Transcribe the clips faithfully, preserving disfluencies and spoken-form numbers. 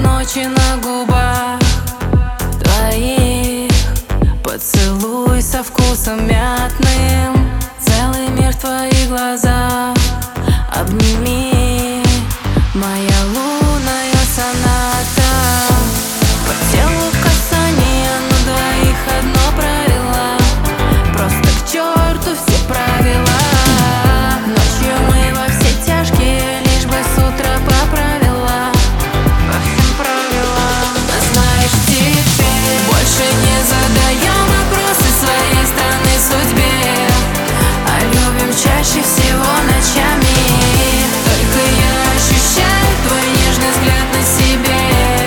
ночи на губах твоих, поцелуй со вкусом мятным, целый мир в твоих глазах. Обними, моя лунная соната. По телу касания, на двоих одно правило: просто к черту все правила. Ночью мы во все тяжкие, лишь бы с утра по правилам, по всем правилам. Знаешь, теперь больше не задаем вопросы своей странной судьбе, а любим чаще всего ночами. Только я ощущаю твой нежный взгляд на себе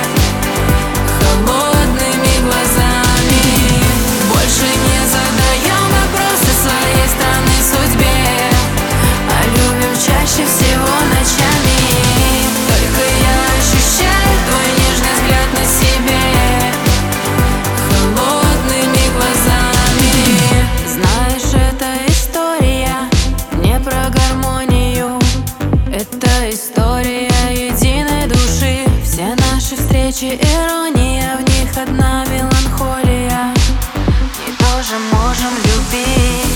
холодными глазами. Больше не задаем вопросы своей странной судьбе, а любим чаще всего ночами. Только я ощущаю твой нежный взгляд на себе холодными глазами. Знаешь, эта история не про гармонию, это история единой души. Все наши встречи ирония, в них одна меланхолия. И тоже можем любить.